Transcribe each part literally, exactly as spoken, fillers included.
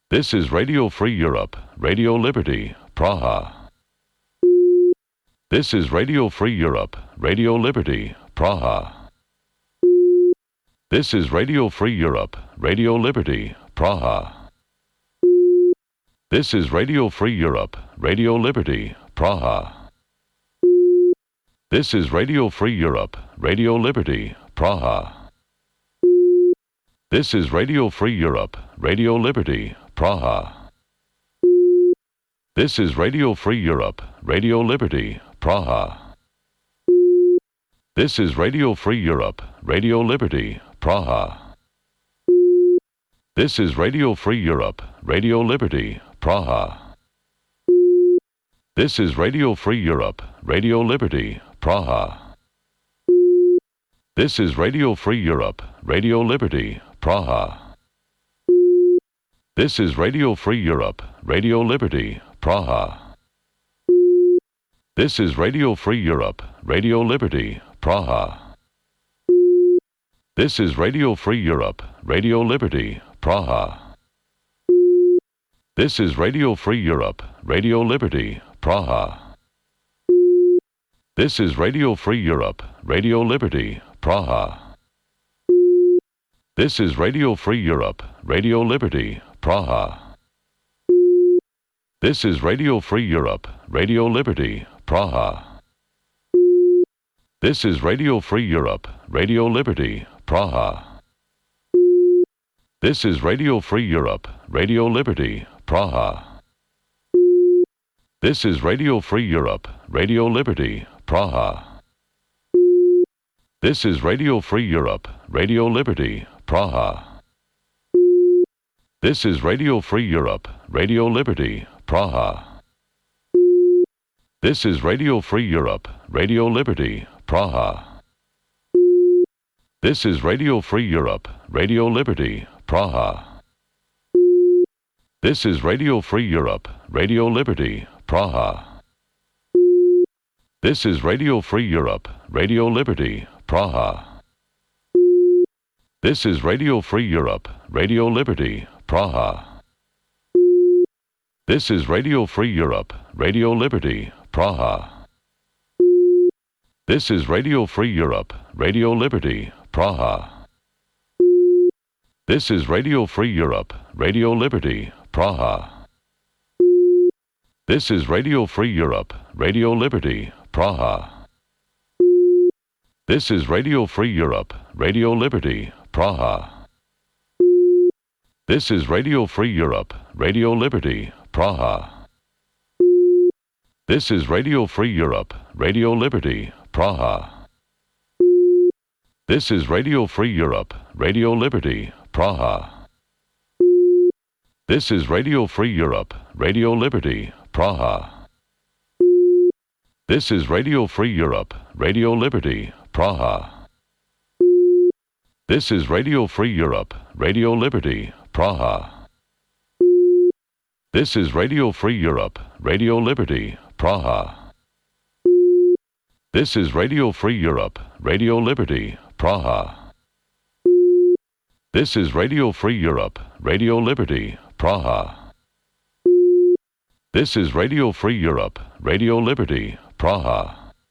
This is Radio Free Europe, Radio Liberty, Praha. This is Radio Free Europe, Radio Liberty, Praha. This is Radio Free Europe, Radio Liberty, Praha. This is Radio Free Europe, Radio Liberty, Praha. This is Radio Free Europe, Radio Liberty, Praha. This is Radio Free Europe, Radio Liberty, Praha. This is Radio Free Europe, Radio Liberty, Praha. This is Radio Free Europe, Radio Liberty, Praha. This is Radio Free Europe, Radio Liberty, Praha. This is Radio Free Europe, Radio Liberty, Praha. This is Radio Free Europe, Radio Liberty, Praha. This is Radio Free Europe, Radio Liberty, Praha. This is Radio Free Europe, Radio Liberty, Praha. This is Radio Free Europe, Radio Liberty, Praha. This is Radio Free Europe, Radio Liberty, Praha. This is Radio Free Europe, Radio Liberty, Praha. This is Radio Free Europe, Radio Liberty, Praha. This is Radio Free Europe, Radio Liberty, Praha. This is Radio Free Europe, Radio Liberty, Praha. This is Radio Free Europe, Radio Liberty, Praha. This is Radio Free Europe, Radio Liberty, Praha. This is Radio Free Europe, Radio Liberty, Praha. This is Radio Free Europe, Radio Liberty, Praha. This is Radio Free Europe, Radio Liberty, Praha. This is Radio Free Europe, Radio Liberty, Praha. This is Radio Free Europe, Radio Liberty, Praha. This is Radio Free Europe, Radio Liberty, Praha. This is Radio Free Europe, Radio Liberty, Praha. This is Radio Free Europe, Radio Liberty, Praha. This is Radio Free Europe, Radio Liberty, Praha. This is Radio Free Europe, Radio Liberty, Praha. This is Radio Free Europe, Radio Liberty, Praha. This is Radio Free Europe, Radio Liberty, Praha. This is Radio Free Europe, Radio Liberty, Praha. This is Radio Free Europe, Radio Liberty, Praha. This is Radio Free Europe, Radio Liberty, Praha. This is Radio Free Europe, Radio Liberty, Praha. This is Radio Free Europe, Radio Liberty, Praha. This is Radio Free Europe, Radio Liberty, Praha. This is Radio Free Europe, Radio Liberty, Praha. This is Radio Free Europe, Radio Liberty, Praha. This is Radio Free Europe, Radio Liberty, Praha. This is Radio Free Europe, Radio Liberty, Praha.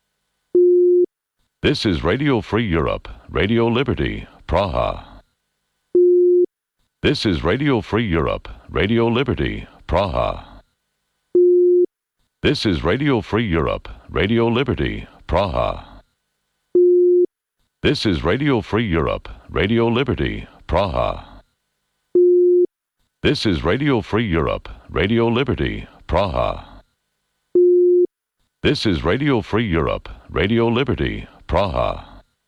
This is Radio Free Europe, Radio Liberty, Praha. This is Radio Free Europe, Radio Liberty, Praha. This is Radio Free Europe, Radio Liberty, Praha. This is Radio Free Europe, Radio Liberty, Praha. This is Radio Free Europe, Radio Liberty, Praha. This is Radio Free Europe, Radio Liberty, Praha.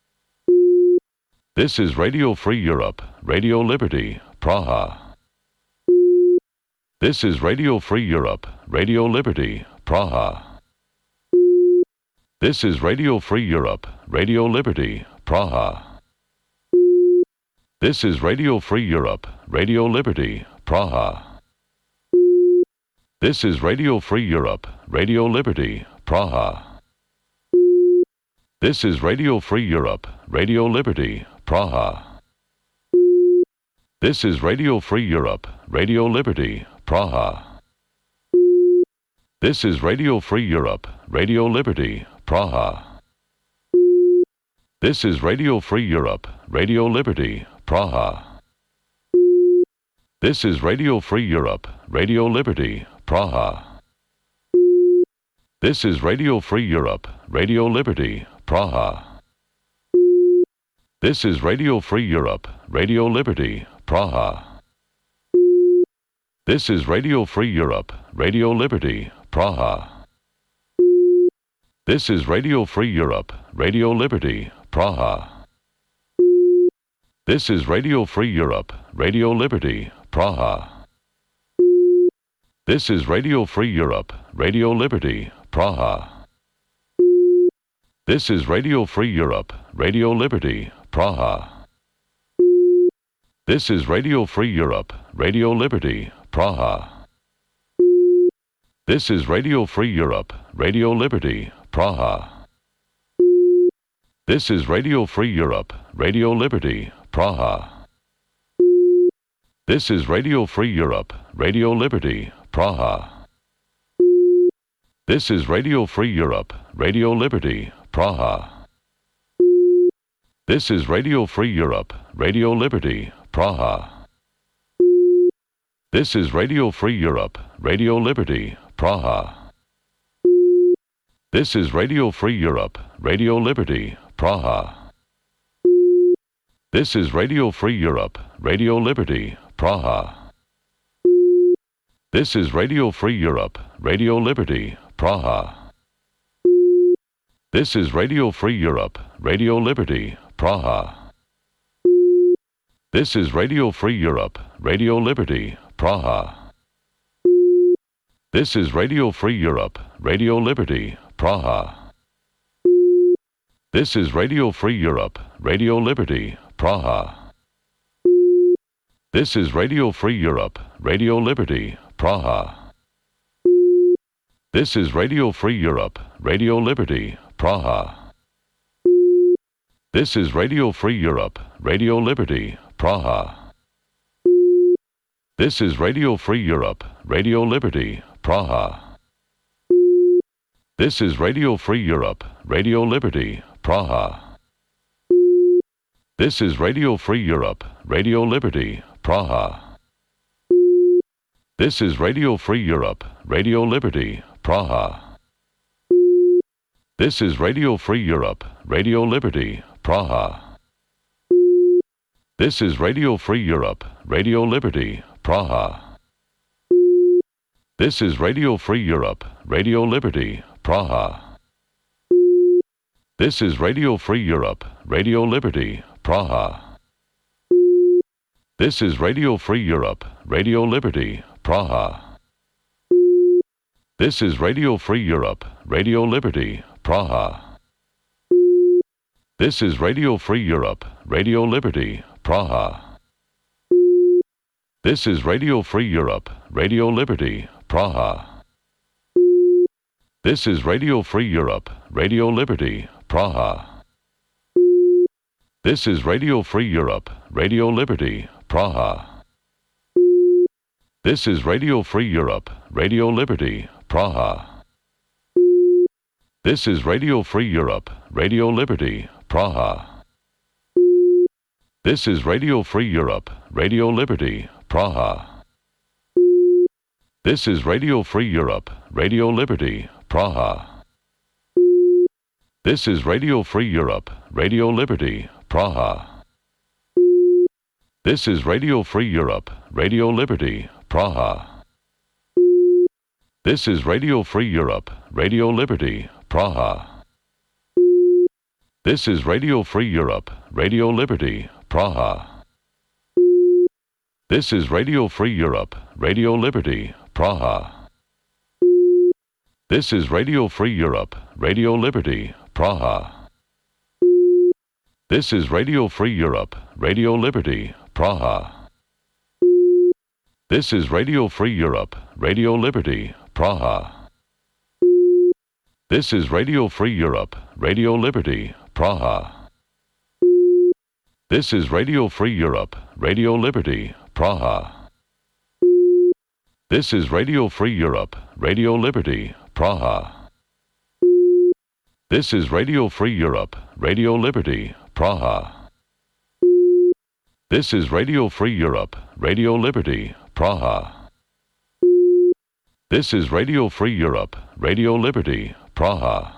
This is Radio Free Europe, Radio Liberty, Praha. This is Radio Free Europe, Radio Liberty, Praha. This is Radio Free Europe, Radio Liberty, Praha. This is Radio Free Europe, Radio Liberty, Praha. This is Radio Free Europe, Radio Liberty, Praha. This is Radio Free Europe, Radio Liberty, Praha. This is Radio Free Europe, Radio Liberty, Praha. This is Radio Free Europe, Radio Liberty, Praha. This is Radio Free Europe, Radio Liberty, Praha. This is Radio Free Europe, Radio Liberty, Praha. This is Radio Free Europe, Radio Liberty, Praha. This is Radio Free Europe, Radio Liberty, Praha. This is Radio Free Europe, Radio Liberty, Praha. This is Radio Free Europe, Radio Liberty, Praha. This is Radio Free Europe, Radio Liberty, Praha. This is Radio Free Europe, Radio Liberty, Praha. This is Radio Free Europe, Radio Liberty, Praha. This is Radio Free Europe, Radio Liberty, Praha. This is Radio Free Europe, Radio Liberty, Praha. This is Radio Free Europe, Radio Liberty, Praha. This is Radio Free Europe, Radio Liberty, Praha. This is Radio Free Europe, Radio Liberty, Praha. This is Radio Free Europe, Radio Liberty, Praha. This is Radio Free Europe, Radio Liberty, Praha. This is Radio Free Europe, Radio Liberty, Praha. This is Radio Free Europe, Radio Liberty, Praha. This is Radio Free Europe, Radio Liberty, Praha. This is Radio Free Europe, Radio Liberty, Praha. This is Radio Free Europe, Radio Liberty, Praha. This is Radio Free Europe, Radio Liberty, Praha. This is Radio Free Europe, Radio Liberty, Praha. This is Radio Free Europe, Radio Liberty, Praha. This is Radio Free Europe, Radio Liberty, Praha. This is Radio Free Europe, Radio Liberty, Praha. This is Radio Free Europe, Radio Liberty, Praha. This is Radio Free Europe, Radio Liberty, Praha. This is Radio Free Europe, Radio Liberty, Praha. This is Radio Free Europe, Radio Liberty, Praha. This is Radio Free Europe, Radio Liberty, Praha. This is Radio Free Europe, Radio Liberty, Praha. This is Radio Free Europe, Radio Liberty, Praha. This is Radio Free Europe, Radio Liberty, Praha. This is Radio Free Europe, Radio Liberty, Praha. This is Radio Free Europe, Radio Liberty, Praha. This is Radio Free Europe, Radio Liberty, Praha. This is Radio Free Europe, Radio Liberty, Praha. This is Radio Free Europe, Radio Liberty, Praha. This is Radio Free Europe, Radio Liberty, Praha. This is Radio Free Europe, Radio Liberty, Praha. This is Radio Free Europe, Radio Liberty, Praha. This is Radio Free Europe, Radio Liberty, Praha. This is Radio Free Europe, Radio Liberty, Praha. This is Radio Free Europe, Radio Liberty, Praha. This is Radio Free Europe, Radio Liberty, Praha. This is Radio Free Europe, Radio Liberty, Praha. This is Radio Free Europe, Radio Liberty, Praha. This is Radio Free Europe, Radio Liberty, Praha. This is Radio Free Europe, Radio Liberty, Praha. This is Radio Free Europe, Radio Liberty, Praha. This is Radio Free Europe, Radio Liberty, Praha. This is Radio Free Europe, Radio Liberty, Praha. This is Radio Free Europe, Radio Liberty, Praha. This is Radio Free Europe, Radio Liberty, Praha. This is Radio Free Europe, Radio Liberty, Praha. This is Radio Free Europe, Radio Liberty, Praha. This is Radio Free Europe, Radio Liberty, Praha.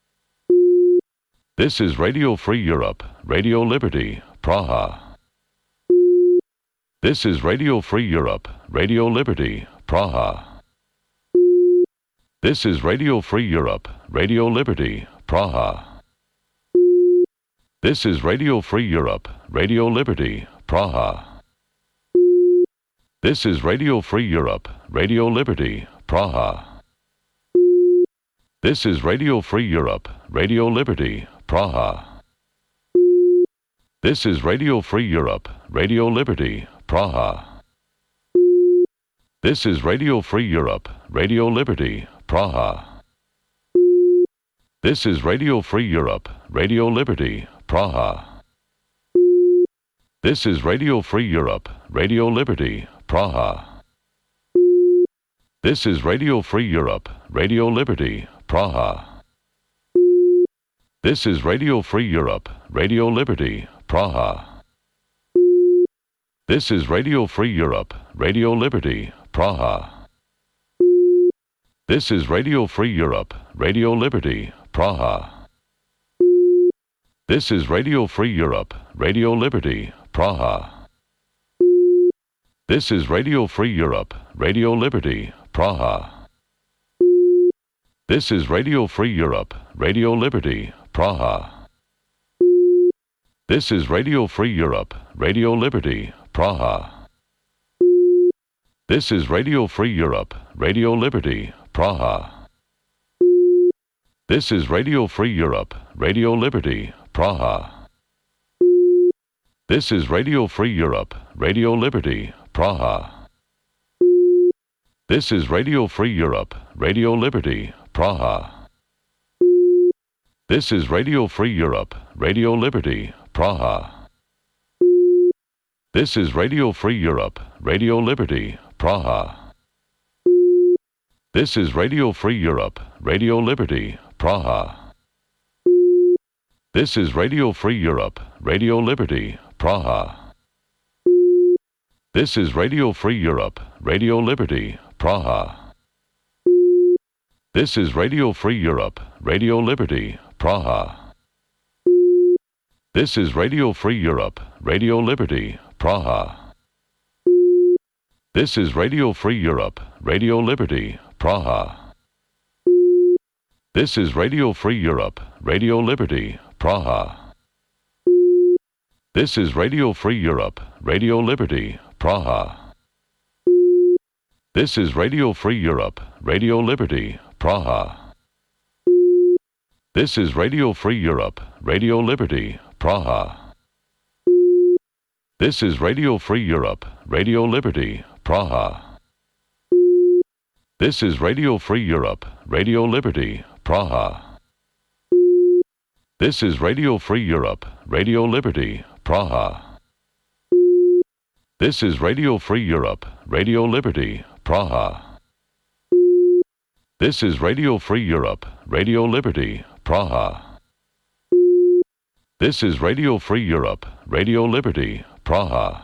This is Radio Free Europe, Radio Liberty, Praha. This is Radio Free Europe, Radio Liberty, Praha. This is Radio Free Europe, Radio Liberty, Praha. This is Radio Free Europe, Radio Liberty, Praha. This is Radio Free Europe, Radio Liberty, Praha. This is Radio Free Europe, Radio Liberty, Praha. This is Radio Free Europe, Radio Liberty, Praha. This is Radio Free Europe, Radio Liberty, Praha. This is Radio Free Europe, Radio Liberty, Praha. This is Radio Free Europe, Radio Liberty, Praha. This is Radio Free Europe, Radio Liberty, Praha. This is Radio Free Europe, Radio Liberty, Praha. This is Radio Free Europe, Radio Liberty, Praha. This is Radio Free Europe, Radio Liberty, Praha. This is Radio Free Europe, Radio Liberty, Praha. This is Radio Free Europe, Radio Liberty, Praha. This is Radio Free Europe, Radio Liberty, Praha. This is Radio Free Europe, Radio Liberty, Praha. This is Radio Free Europe, Radio Liberty, Praha. This is Radio Free Europe, Radio Liberty, Praha. This is Radio Free Europe, Radio Liberty, Praha. This is Radio Free Europe, Radio Liberty, Praha. This is Radio Free Europe, Radio Liberty, Praha. This is Radio Free Europe, Radio Liberty, Praha. This is Radio Free Europe, Radio Liberty, Praha. This is Radio Free Europe, Radio Liberty, Praha. This is Radio Free Europe, Radio Liberty, Praha. This is Radio Free Europe, Radio Liberty, Praha. This is Radio Free Europe, Radio Liberty, Praha. This is Radio Free Europe, Radio Liberty, Praha. This is Radio Free Europe, Radio Liberty, Praha. This is Radio Free Europe, Radio Liberty, Praha. This is Radio Free Europe, Radio Liberty, Praha. This is Radio Free Europe, Radio Liberty, Praha. This is Radio Free Europe, Radio Liberty, Praha. This is Radio Free Europe, Radio Liberty, Praha. This is Radio Free Europe, Radio Liberty, Praha. This is Radio Free Europe, Radio Liberty, Praha. This is Radio Free Europe, Radio Liberty, Praha. This is Radio Free Europe, Radio Liberty, Praha.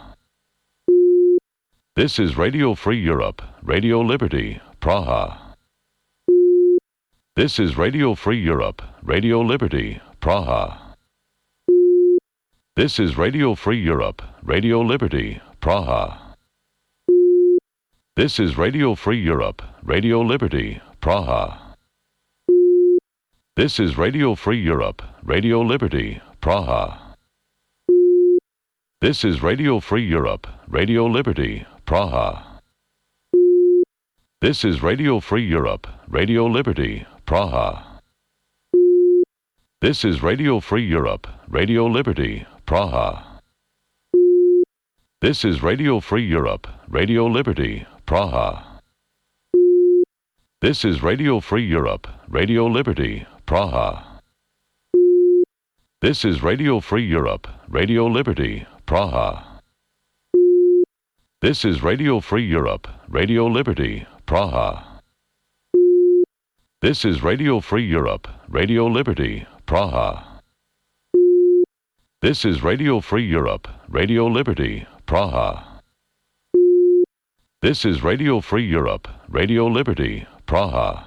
This is Radio Free Europe, Radio Liberty, Praha. This is Radio Free Europe, Radio Liberty, Praha. This is Radio Free Europe, Radio Liberty, Praha. This is Radio Free Europe, Radio Liberty, Praha. This is Radio Free Europe, Radio Liberty, Praha. This is Radio Free Europe, Radio Liberty, Praha. This is Radio Free Europe, Radio Liberty, Praha. This is Radio Free Europe, Radio Liberty, Praha. This is Radio Free Europe, Radio Liberty, Praha. This is Radio Free Europe, Radio Liberty, Praha. This is Radio Free Europe, Radio Liberty, Praha. This is Radio Free Europe, Radio Liberty, Praha. This is Radio Free Europe, Radio Liberty, Praha. This is Radio Free Europe, Radio Liberty, Praha. This is Radio Free Europe, Radio Liberty, Praha.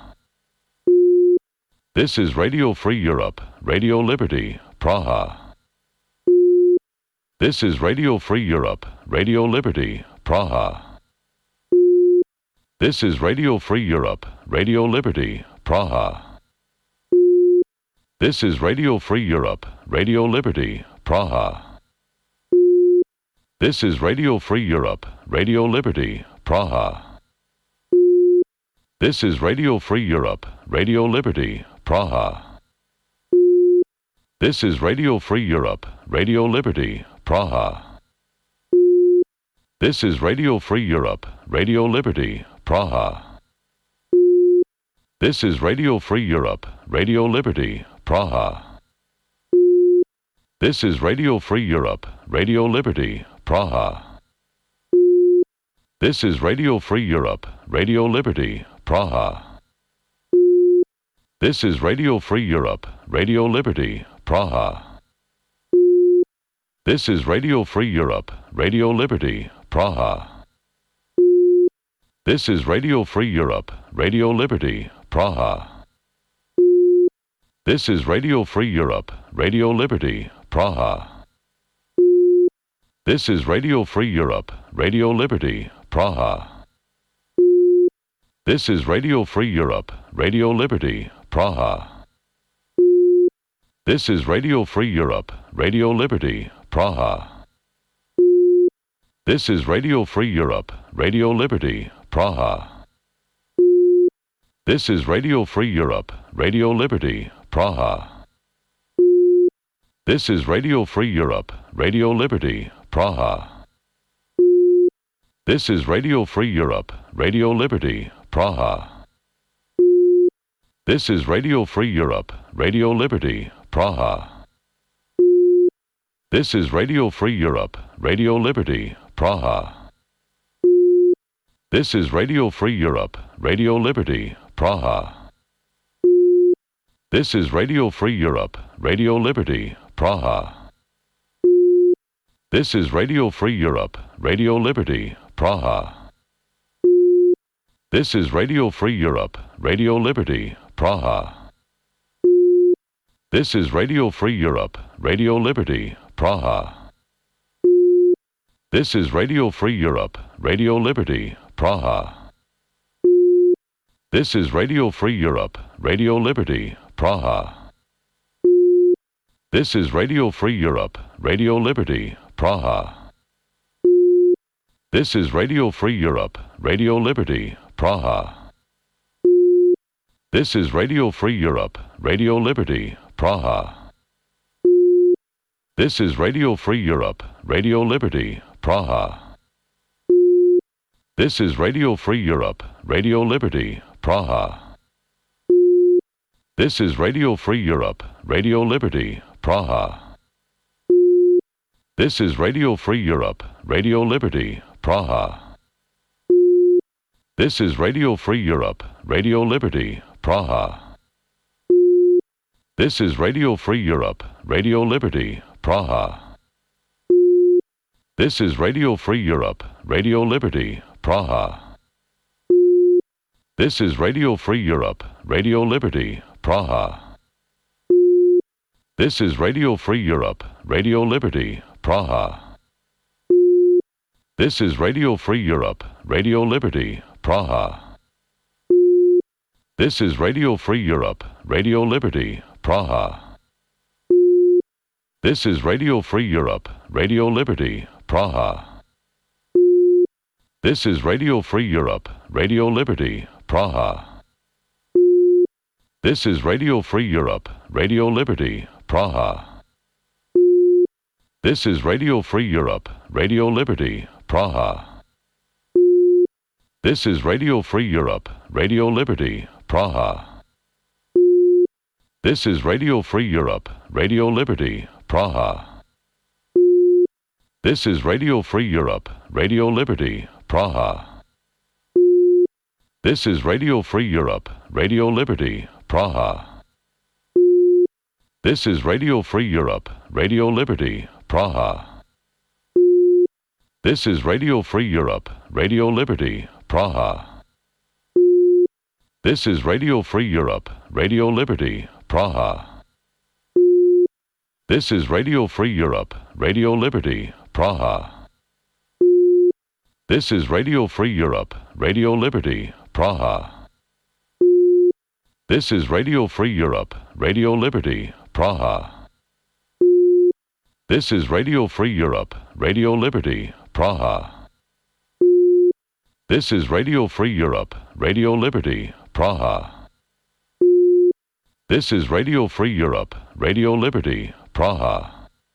This is Radio Free Europe, Radio Liberty, Praha. This is Radio Free Europe, Radio Liberty, Praha. This is Radio Free Europe, Radio Liberty, Praha. This is Radio Free Europe, Radio Liberty, Praha. This is Radio Free Europe, Radio Liberty, Praha. This is Radio Free Europe, Radio Liberty, Praha. This is Radio Free Europe, Radio Liberty, Praha. This is Radio Free Europe, Radio Liberty, Praha. This is Radio Free Europe, Radio Liberty, Praha. This is Radio Free Europe, Radio Liberty, Praha. This is Radio Free Europe, Radio Liberty, Praha. This is Radio Free Europe, Radio Liberty, Praha. This is Radio Free Europe, Radio Liberty, Praha. This is Radio Free Europe, Radio Liberty, Praha. This is Radio Free Europe, Radio Liberty, Praha. This is Radio Free Europe, Radio Liberty, Praha. This is Radio Free Europe, Radio Liberty, Praha. This is Radio Free Europe, Radio Liberty, Praha. This is Radio Free Europe, Radio Liberty, Praha. This is Radio Free Europe, Radio Liberty, Praha. This is Radio Free Europe, Radio Liberty, Praha. This is Radio Free Europe, Radio Liberty, Praha. This is Radio Free Europe, Radio Liberty, Praha. This is Radio Free Europe, Radio Liberty, Praha. This is Radio Free Europe, Radio Liberty, Praha. This is Radio Free Europe, Radio Liberty, Praha. This is Radio Free Europe, Radio Liberty, Praha. This is Radio Free Europe, Radio Liberty, Praha. This is Radio Free Europe, Radio Liberty, Praha. This is Radio Free Europe, Radio Liberty, Praha. This is Radio Free Europe, Radio Liberty, Praha. This is Radio Free Europe, Radio Liberty, Praha. This is Radio Free Europe, Radio Liberty, Praha. This is Radio Free Europe, Radio Liberty, Praha. This is Radio Free Europe, Radio Liberty, Praha. This is Radio Free Europe, Radio Liberty, Praha. This is Radio Free Europe, Radio Liberty, Praha. This is Radio Free Europe, Radio Liberty, Praha. This is Radio Free Europe, Radio Liberty, Praha. This is Radio Free Europe, Radio Liberty, Praha. This is Radio Free Europe, Radio Liberty, Praha. This is Radio Free Europe, Radio Liberty, Praha. This is Radio Free Europe, Radio Liberty, Praha. This is Radio Free Europe, Radio Liberty, Praha. This is Radio Free Europe, Radio Liberty, Praha. This is Radio Free Europe, Radio Liberty, Praha. This is Radio Free Europe, Radio Liberty, Praha. This is Radio Free Europe, Radio Liberty, Praha. This is Radio Free Europe, Radio Liberty, Praha. This is Radio Free Europe, Radio Liberty, Praha. This is Radio Free Europe, Radio Liberty, Praha. This is Radio Free Europe, Radio Liberty, Praha. This is Radio Free Europe, Radio Liberty, Praha. This is Radio Free Europe, Radio Liberty, Praha. This is Radio Free Europe, Radio Liberty, Praha. This is Radio Free Europe, Radio Liberty, Praha. This is Radio Free Europe, Radio Liberty, Praha. This is Radio Free Europe, Radio Liberty, Praha. This is Radio Free Europe, Radio Liberty, Praha. This is Radio Free Europe, Radio Liberty, Praha. This is Radio Free Europe, Radio Liberty, Praha. This is Radio Free Europe, Radio Liberty, Praha.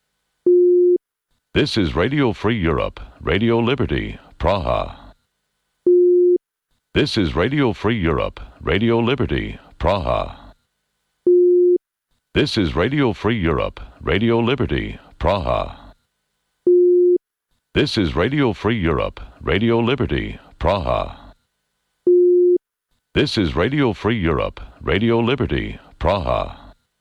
This is Radio Free Europe, Radio Liberty, Praha. This is Radio Free Europe, Radio Liberty, Praha. This is Radio Free Europe, Radio Liberty, Praha. This is Radio Free Europe, Radio Liberty, Praha. This is Radio Free Europe, Radio Liberty, Praha.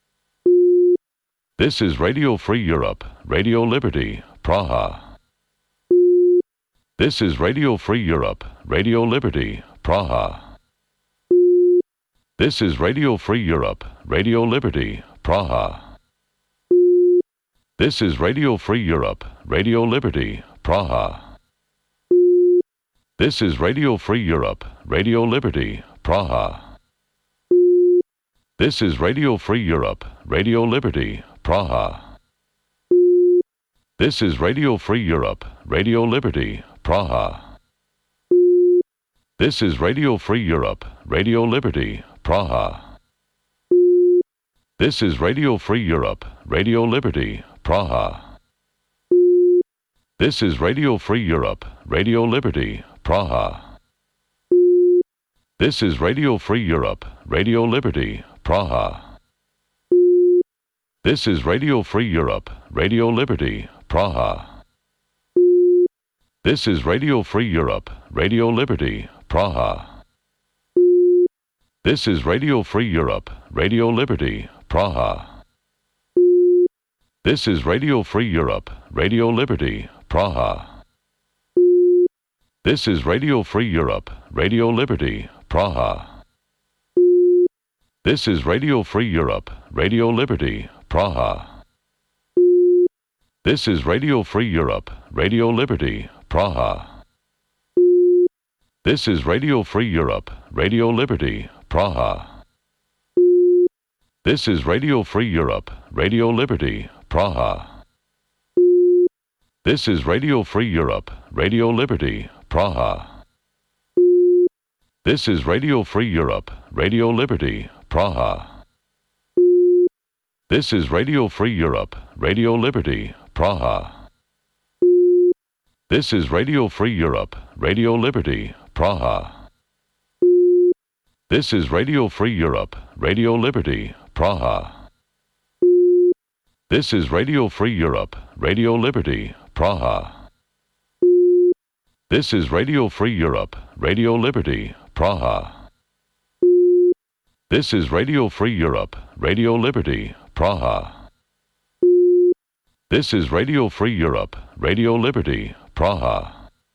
This is Radio Free Europe, Radio Liberty, Praha. This is Radio Free Europe, Radio Liberty, Praha. This is Radio Free Europe, Radio Liberty, Praha. This is Radio Free Europe, Radio Liberty, Praha. This is Radio Free Europe, Radio Liberty, Praha. This is Radio Free Europe, Radio Liberty, Praha. This is Radio Free Europe, Radio Liberty, Praha. This is Radio Free Europe, Radio Liberty, Praha. This is Radio Free Europe, Radio Liberty, Praha. This is Radio Free Europe, Radio Liberty, Praha. This is Radio Free Europe, Radio Liberty, Praha. This is Radio Free Europe, Radio Liberty, Praha. This is Radio Free Europe, Radio Liberty, Praha. This is Radio Free Europe, Radio Liberty, Praha. This is Radio Free Europe, Radio Liberty, Praha. This is Radio Free Europe, Radio Liberty, Praha. This is Radio Free Europe, Radio Liberty, Praha. This is Radio Free Europe, Radio Liberty, Praha. This is Radio Free Europe, Radio Liberty, Praha. This is Radio Free Europe, Radio Liberty, Praha. This is Radio Free Europe, Radio Liberty, Praha. This is Radio Free Europe, Radio Liberty, Praha. This is Radio Free Europe, Radio Liberty, Praha. This is Radio Free Europe, Radio Liberty, Praha. This is Radio Free Europe, Radio Liberty, Praha. This is Radio Free Europe, Radio Liberty, Praha. This is Radio Free Europe, Radio Liberty, Praha. This is Radio Free Europe, Radio Liberty, Praha. This is Radio Free Europe, Radio Liberty, Praha.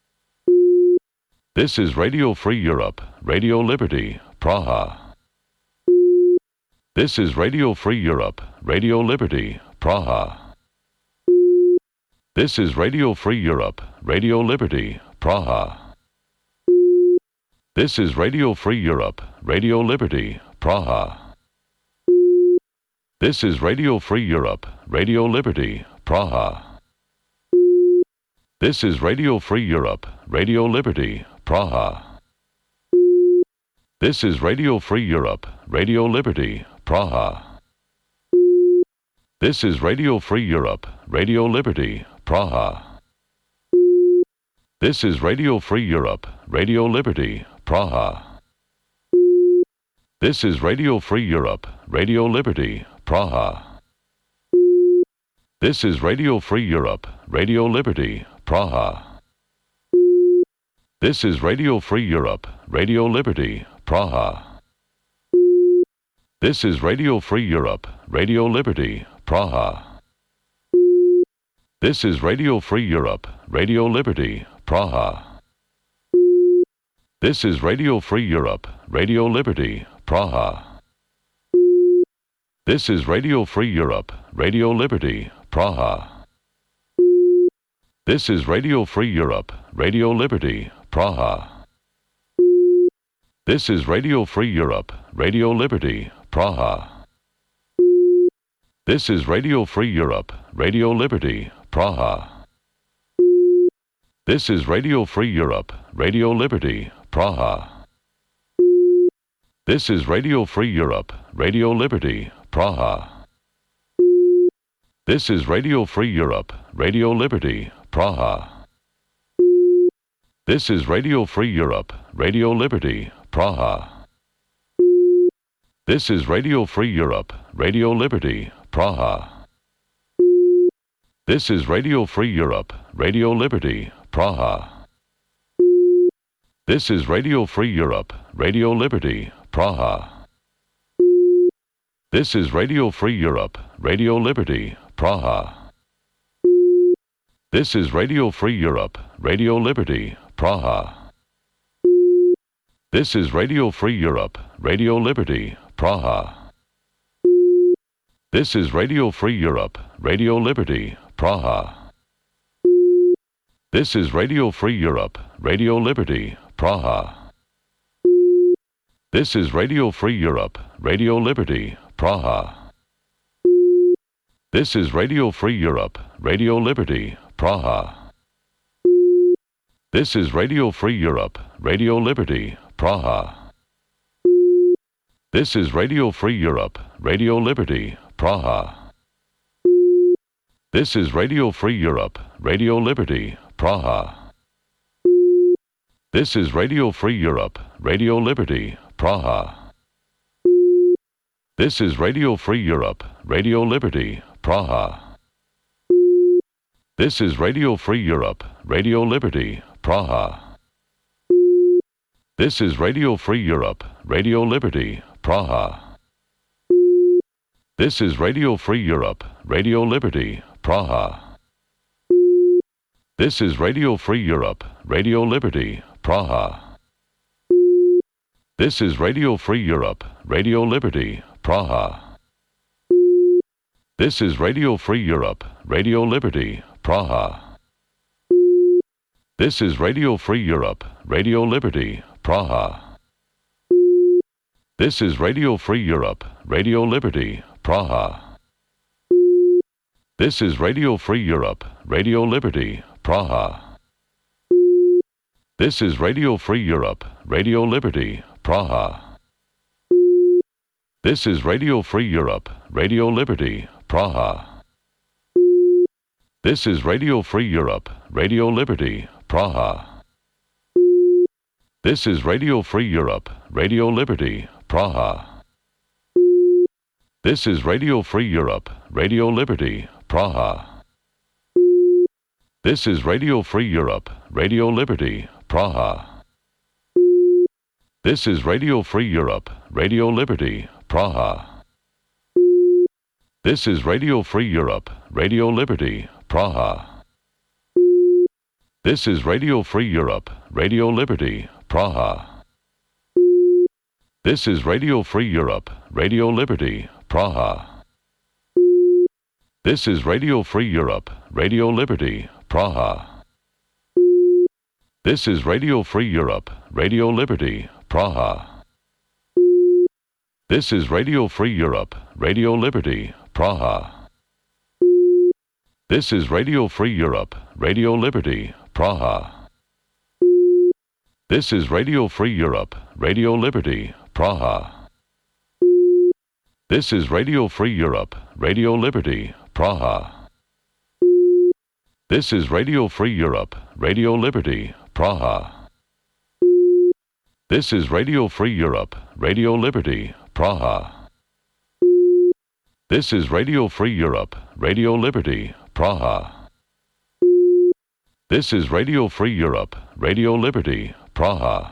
This is Radio Free Europe, Radio Liberty, Praha. This is Radio Free Europe, Radio Liberty, Praha. This is Radio Free Europe, Radio Liberty, Praha. This is Radio Free Europe, Radio Liberty, Praha. This is Radio Free Europe, Radio Liberty, Praha. This is Radio Free Europe, Radio Liberty, Praha. This is Radio Free Europe, Radio Liberty, Praha. This is Radio Free Europe, Radio Liberty, Praha. This is Radio Free Europe, Radio Liberty, Praha. This is Radio Free Europe, Radio Liberty, Praha. This is Radio Free Europe, Radio Liberty, Praha. This is Radio Free Europe, Radio Liberty, Praha. This is Radio Free Europe, Radio Liberty, Praha. This is Radio Free Europe, Radio Liberty, Praha. This is Radio Free Europe, Radio Liberty, Praha. This is Radio Free Europe, Radio Liberty, Praha. This is Radio Free Europe, Radio Liberty, Praha. This is Radio Free Europe, Radio Liberty, Praha. This is Radio Free Europe, Radio Liberty, Praha. This is Radio Free Europe, Radio Liberty, Praha. This is Radio Free Europe, Radio Liberty, Praha. This is Radio Free Europe, Radio Liberty, Praha. This is Radio Free Europe, Radio Liberty, Praha. This is Radio Free Europe, Radio Liberty, Praha. This is Radio Free Europe, Radio Liberty, Praha. This is Radio Free Europe, Radio Liberty, Praha. This is Radio Free Europe, Radio Liberty, Praha. This is Radio Free Europe, Radio Liberty, Praha. This is Radio Free Europe, Radio Liberty, Praha. This is Radio Free Europe, Radio Liberty, Praha. This is Radio Free Europe, Radio Liberty, Praha. This is Radio Free Europe, Radio Liberty, Praha. This is Radio Free Europe, Radio Liberty, Praha. This is Radio Free Europe, Radio Liberty, Praha. This is Radio Free Europe, Radio Liberty, Praha. This is Radio Free Europe, Radio Liberty, Praha. This is Radio Free Europe, Radio Liberty, Praha. This is Radio Free Europe, Radio Liberty, Praha. This is Radio Free Europe, Radio Liberty, Praha. This is Radio Free Europe, Radio Liberty, Praha. This is Radio Free Europe, Radio Liberty, Praha. This is Radio Free Europe, Radio Liberty, Praha. This is Radio Free Europe, Radio Liberty, Praha. This is Radio Free Europe, Radio Liberty, Praha. This is Radio Free Europe, Radio Liberty, Praha. This is Radio Free Europe, Radio Liberty, Praha. This is Radio Free Europe, Radio Liberty, Praha. This is Radio Free Europe, Radio Liberty, Praha. This is Radio Free Europe, Radio Liberty, Praha. This is Radio Free Europe, Radio Liberty, Praha. This is Radio Free Europe, Radio Liberty, Praha. This is Radio Free Europe, Radio Liberty, Praha. This is Radio Free Europe, Radio Liberty, Praha. This is Radio Free Europe, Radio Liberty, Praha. This is Radio Free Europe, Radio Liberty, Praha. This is Radio Free Europe, Radio Liberty, Praha. This is Radio Free Europe, Radio Liberty, Praha. This is Radio Free Europe, Radio Liberty, Praha. This is Radio Free Europe, Radio Liberty, Praha. This is Radio Free Europe, Radio Liberty, Praha. This is Radio Free Europe, Radio Liberty, Praha. This is Radio Free Europe, Radio Liberty, Praha. This is Radio Free Europe, Radio Liberty, Praha. This is Radio Free Europe, Radio Liberty, Praha. This is Radio Free Europe, Radio Liberty, Praha. This is Radio Free Europe, Radio Liberty, Praha. This is Radio Free Europe, Radio Liberty, Praha.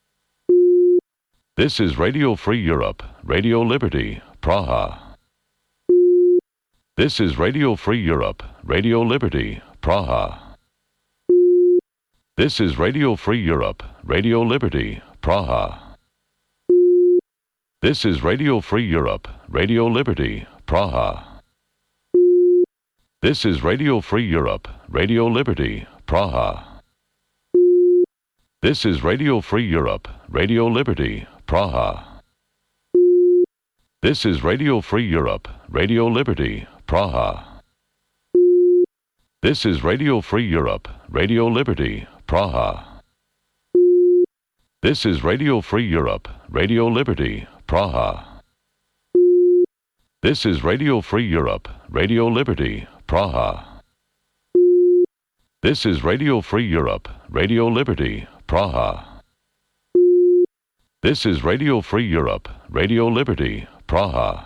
This is Radio Free Europe, Radio Liberty, Praha. This is Radio Free Europe, Radio Liberty, Praha. This is Radio Free Europe, Radio Liberty, Praha. This is Radio Free Europe, Radio Liberty, Praha. This is Radio Free Europe, Radio Liberty, Praha. This is Radio Free Europe, Radio Liberty, Praha. This is Radio Free Europe, Radio Liberty, Praha. This is Radio Free Europe, Radio Liberty, Praha. This is Radio Free Europe, Radio Liberty, Praha. This is Radio Free Europe, Radio Liberty, Praha. This is Radio Free Europe, Radio Liberty, Praha. This is Radio Free Europe, Radio Liberty, Praha.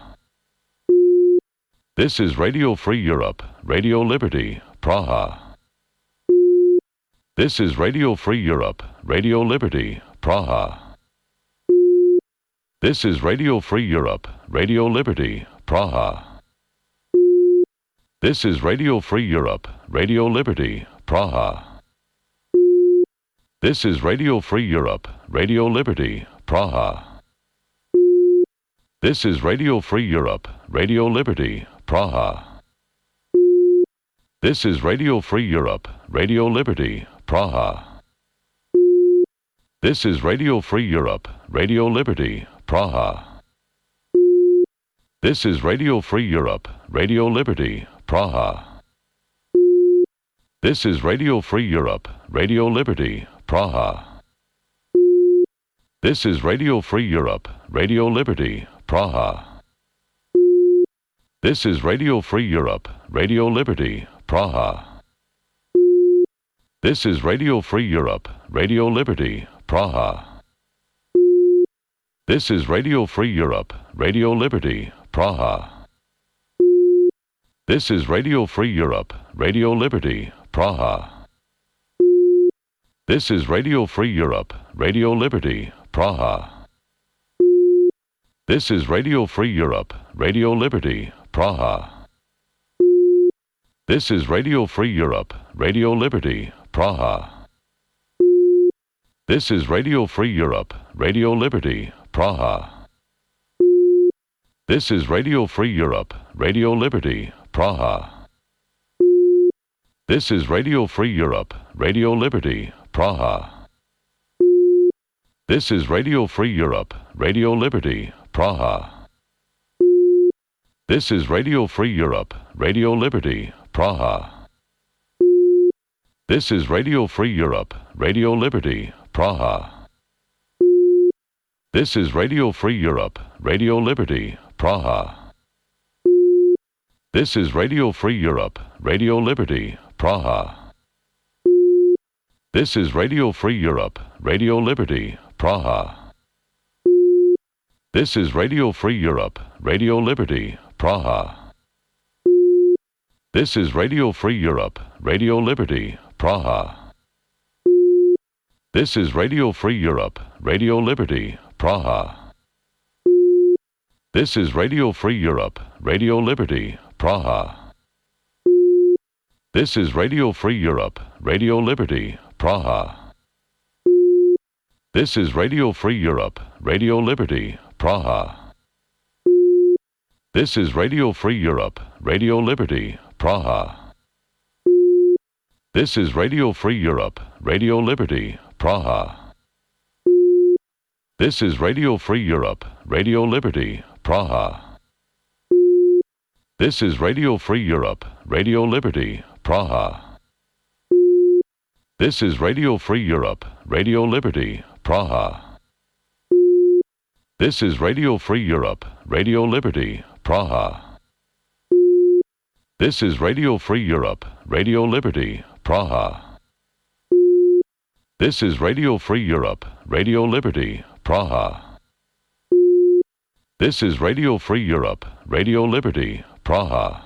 This is Radio Free Europe, Radio Liberty, Praha. This is Radio Free Europe, Radio Liberty, Praha. This is Radio Free Europe, Radio Liberty, Praha. This is Radio Free Europe, Radio Liberty, Praha. This is Radio Free Europe, Radio Liberty, Praha. This is Radio Free Europe, Radio Liberty, Praha. This is Radio Free Europe, Radio Liberty, Praha. This is Radio Free Europe, Radio Liberty, Praha. This is Radio Free Europe, Radio Liberty, Praha. This is Radio Free Europe, Radio Liberty, Praha. This is Radio Free Europe, Radio Liberty, Praha. This is Radio Free Europe, Radio Liberty, Praha. This is Radio Free Europe, Radio Liberty, Praha. This is Radio Free Europe, Radio Liberty, Praha. This is Radio Free Europe, Radio Liberty, Praha. This is Radio Free Europe, Radio Liberty, Praha. This is Radio Free Europe, Radio Liberty, Praha. This is Radio Free Europe, Radio Liberty, Praha. This is Radio Free Europe, Radio Liberty, Praha. This is Radio Free Europe, Radio Liberty, Praha. This is Radio Free Europe, Radio Liberty, Praha. This is Radio Free Europe, Radio Liberty, Praha. This is Radio Free Europe, Radio Liberty, Praha. This is Radio Free Europe, Radio Liberty, Praha. This is Radio Free Europe, Radio Liberty, Praha. This is Radio Free Europe, Radio Liberty, Praha. This is Radio Free Europe, Radio Liberty, Praha. This is Radio Free Europe, Radio Liberty, Praha. This is Radio Free Europe, Radio Liberty, Praha. This is Radio Free Europe, Radio Liberty, Praha. This is Radio Free Europe, Radio Liberty, Praha. This is Radio Free Europe, Radio Liberty, Praha. This is Radio Free Europe, Radio Liberty, Praha. This is Radio Free Europe, Radio Liberty, Praha. This is Radio Free Europe, Radio Liberty, Praha. This is Radio Free Europe, Radio Liberty, Praha. This is Radio Free Europe, Radio Liberty, Praha. This is Radio Free Europe, Radio Liberty, Praha. This is Radio Free Europe, Radio Liberty, Praha. This is Radio Free Europe, Radio Liberty, Praha. This is Radio Free Europe, Radio Liberty, Praha. This is Radio Free Europe, Radio Liberty, Praha.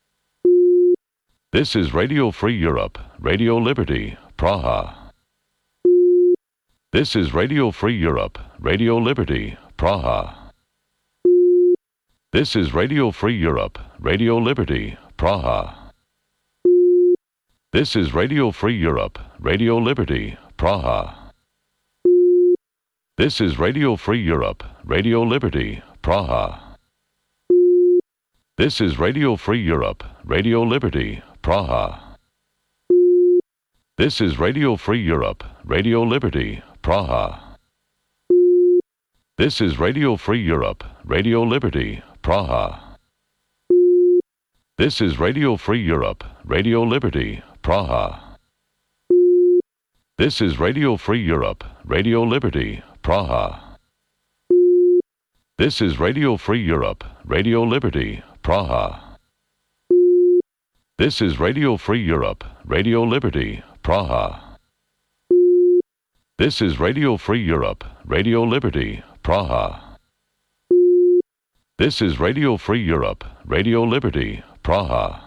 This is Radio Free Europe, Radio Liberty, Praha. This is Radio Free Europe, Radio Liberty, Praha. This is Radio Free Europe, Radio Liberty, Praha. This is Radio Free Europe, Radio Liberty, Praha. This is Radio Free Europe, Radio Liberty, Praha. This is Radio Free Europe, Radio Liberty, Praha. This is Radio Free Europe, Radio Liberty, Praha. This is Radio Free Europe, Radio Liberty, Praha. This is Radio Free Europe, Radio Liberty, Praha. This is Radio Free Europe, Radio Liberty, Praha. This is Radio Free Europe, Radio Liberty, Praha. This is Radio Free Europe, Radio Liberty, Praha. This is Radio Free Europe, Radio Liberty, Praha. This is Radio Free Europe, Radio Liberty, Praha.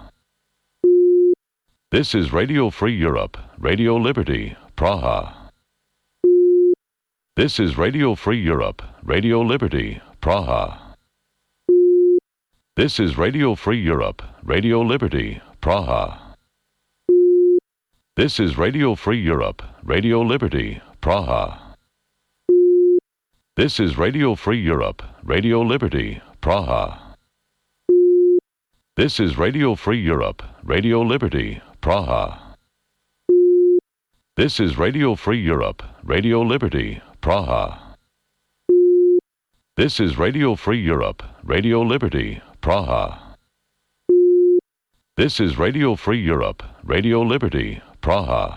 This is Radio Free Europe, Radio Liberty, Praha. This is Radio Free Europe, Radio Liberty, Praha. This is Radio Free Europe, Radio Liberty, Praha. This is Radio Free Europe, Radio Liberty, Praha. This is Radio Free Europe, Radio Liberty, Praha. This is Radio Free Europe, Radio Liberty, Praha. This is Radio Free Europe, Radio Liberty, Praha. This is Radio Free Europe, Radio Liberty, Praha. This is Radio Free Europe, Radio Liberty, Praha.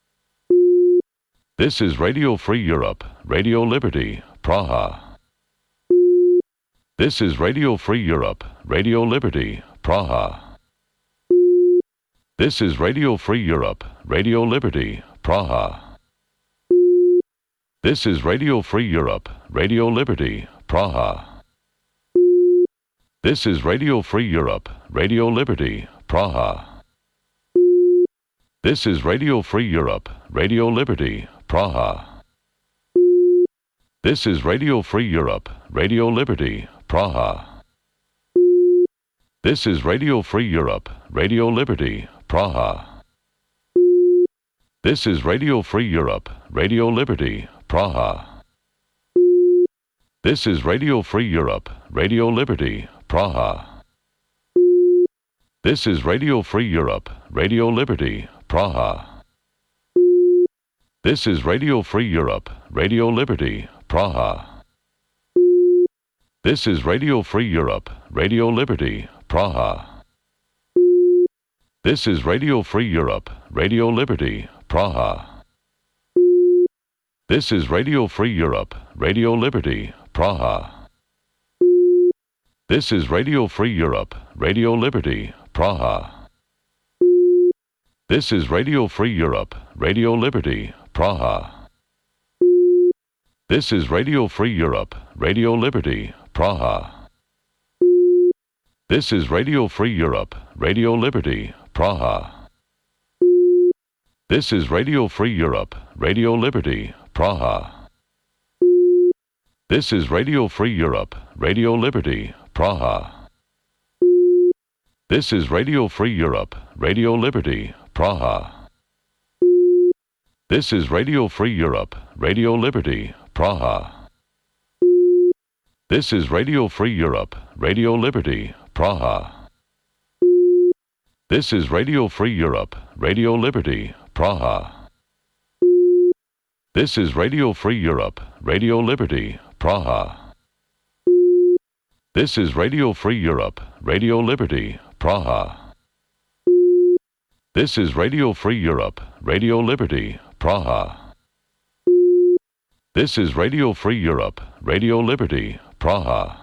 This is Radio Free Europe, Radio Liberty, Praha. This is Radio Free Europe, Radio Liberty, Praha. This is Radio Free Europe, Radio Liberty, Praha. This is Radio Free Europe, Radio Liberty, Praha. This is Radio Free Europe, Radio Liberty, Praha. This is Radio Free Europe, Radio Liberty, Praha. This is Radio Free Europe, Radio Liberty, Praha. This is Radio Free Europe, Radio Liberty, Praha. This is Radio Free Europe, Radio Liberty, Praha. This is Radio Free Europe, Radio Liberty, Praha. This is Radio Free Europe, Radio Liberty, Praha. This is Radio Free Europe, Radio Liberty, Praha. This is Radio Free Europe, Radio Liberty, Praha. This is Radio Free Europe, Radio Liberty, Praha. This is Radio Free Europe, Radio Liberty, Praha. This is Radio Free Europe, Radio Liberty, Praha. This is Radio Free Europe, Radio Liberty, Praha. This is Radio Free Europe, Radio Liberty, Praha. This is Radio Free Europe, Radio Liberty, Praha. This is Radio Free Europe, Radio Liberty, Praha. This is Radio Free Europe, Radio Liberty, Praha. This is Radio Free Europe, Radio Liberty, Praha. This is Radio Free Europe, Radio Liberty, Praha. This is Radio Free Europe, Radio Liberty, Praha. This is Radio Free Europe, Radio Liberty, Praha. This is Radio Free Europe, Radio Liberty, Praha. This is Radio Free Europe, Radio Liberty, Praha. This is Radio Free Europe, Radio Liberty, Praha. This is Radio Free Europe, Radio Liberty, Praha.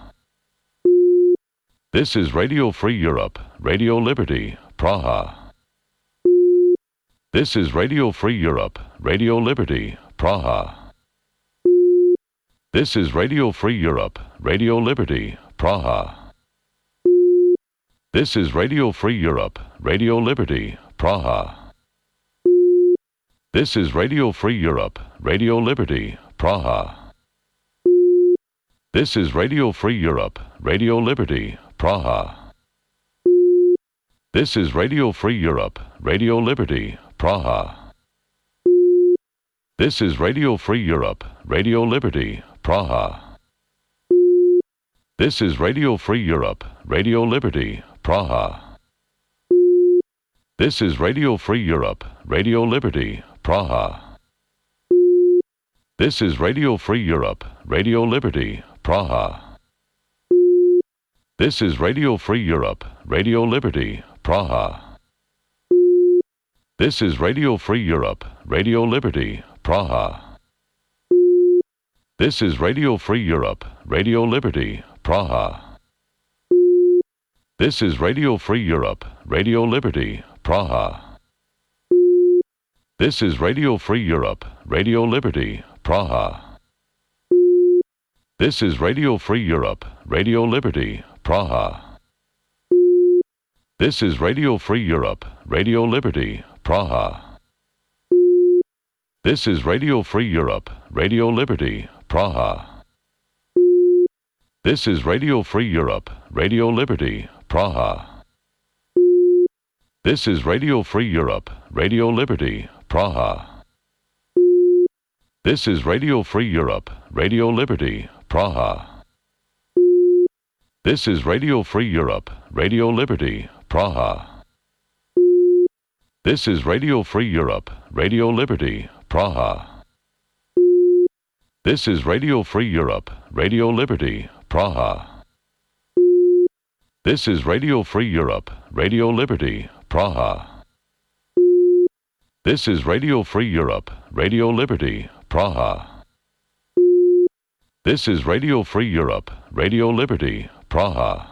This is Radio Free Europe, Radio Liberty, Praha. This is Radio Free Europe, Radio Liberty, Praha. This is Radio Free Europe, Radio Liberty, Praha. This is Radio Free Europe, Radio Liberty, Praha. This is Radio Free Europe, Radio Liberty, Praha. This is Radio Free Europe, Radio Liberty, Praha. This is Radio Free Europe, Radio Liberty, Praha. This is Radio Free Europe, Radio Liberty, Praha. This is Radio Free Europe, Radio Liberty, Praha. This is Radio Free Europe, Radio Liberty, Praha. This is Radio Free Europe, Radio Liberty, Praha. This is Radio Free Europe, Radio Liberty, Praha. This is Radio Free Europe, Radio Liberty, Praha. This is Radio Free Europe, Radio Liberty, Praha. This is Radio Free Europe, Radio Liberty, Praha. This is Radio Free Europe, Radio Liberty, Praha. This is Radio Free Europe, Radio Liberty, Praha. This is Radio Free Europe, Radio Liberty, Praha. This is Radio Free Europe, Radio Liberty, Praha. This is Radio Free Europe, Radio Liberty, Praha. This is Radio Free Europe, Radio Liberty, Praha. This is Radio Free Europe, Radio Liberty, Praha. This is Radio Free Europe, Radio Liberty, Praha. This is Radio Free Europe, Radio Liberty, Praha. This is Radio Free Europe, Radio Liberty, Praha. This is Radio Free Europe, Radio Liberty, Praha. This is Radio Free Europe, Radio Liberty, Praha. This is Radio Free Europe, Radio Liberty, Praha.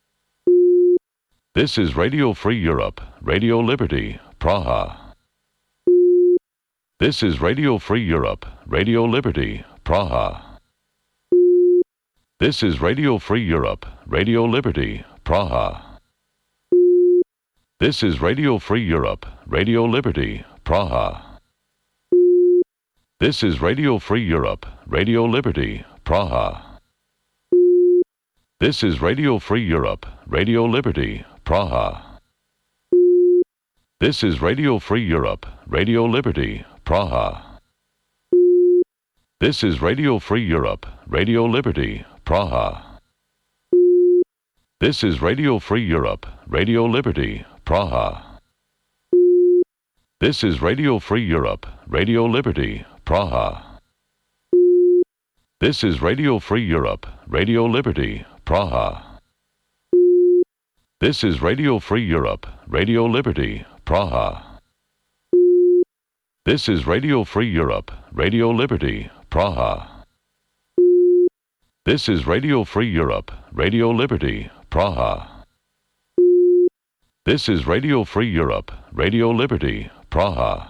This is Radio Free Europe, Radio Liberty, Praha. This is Radio Free Europe, Radio Liberty, Praha. This is Radio Free Europe, Radio Liberty, Praha. This is Radio Free Europe, Radio Liberty, Praha. This is Radio Free Europe, Radio Liberty, Praha. This is Radio Free Europe, Radio Liberty, Praha. This is Radio Free Europe, Radio Liberty, Praha. This is Radio Free Europe, Radio Liberty, Praha. This is Radio Free Europe, Radio Liberty, Praha. This is Radio Free Europe, Radio Liberty, Praha. This is Radio Free Europe, Radio Liberty, Praha. This is Radio Free Europe, Radio Liberty, Praha. This is Radio Free Europe, Radio Liberty, Praha. This is Radio Free Europe, Radio Liberty, Praha. This is Radio Free Europe, Radio Liberty, Praha.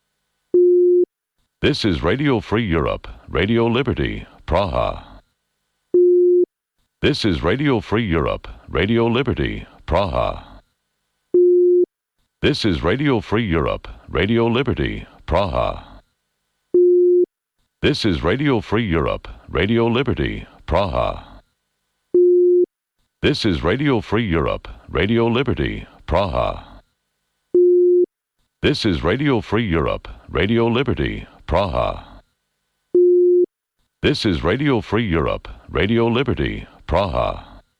This is Radio Free Europe, Radio Liberty, Praha. This is Radio Free Europe, Radio Liberty, Praha. This is Radio Free Europe, Radio Liberty, Praha. This is Radio Free Europe, Radio Liberty, Praha. This is Radio Free Europe, Radio Liberty, Praha. This is Radio Free Europe, Radio Liberty, Praha. This is Radio Free Europe, Radio Liberty, Praha.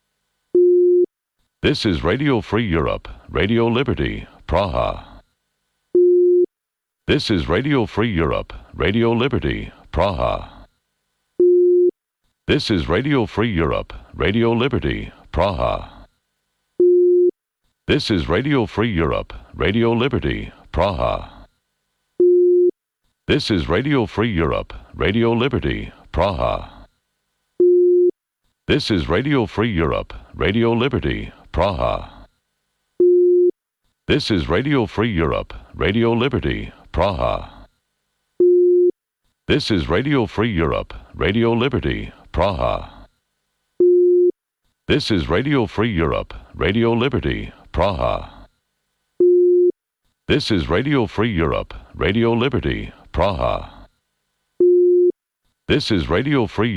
This is Radio Free Europe, Radio Liberty, Praha. This is Radio Free Europe, Radio Liberty, Praha. This is Radio Free Europe, Radio Liberty, Praha. This is Radio Free Europe, Radio Liberty, Praha. This is Radio Free Europe, Radio Liberty, Praha. This is Radio Free Europe, Radio Liberty, Praha. This is Radio Free Europe, Radio Liberty, Praha. This is Radio Free Europe, Radio Liberty, Praha. This is Radio Free Europe, Radio Liberty, Praha. This is Radio Free Europe, Radio Liberty, Praha. This is Radio Free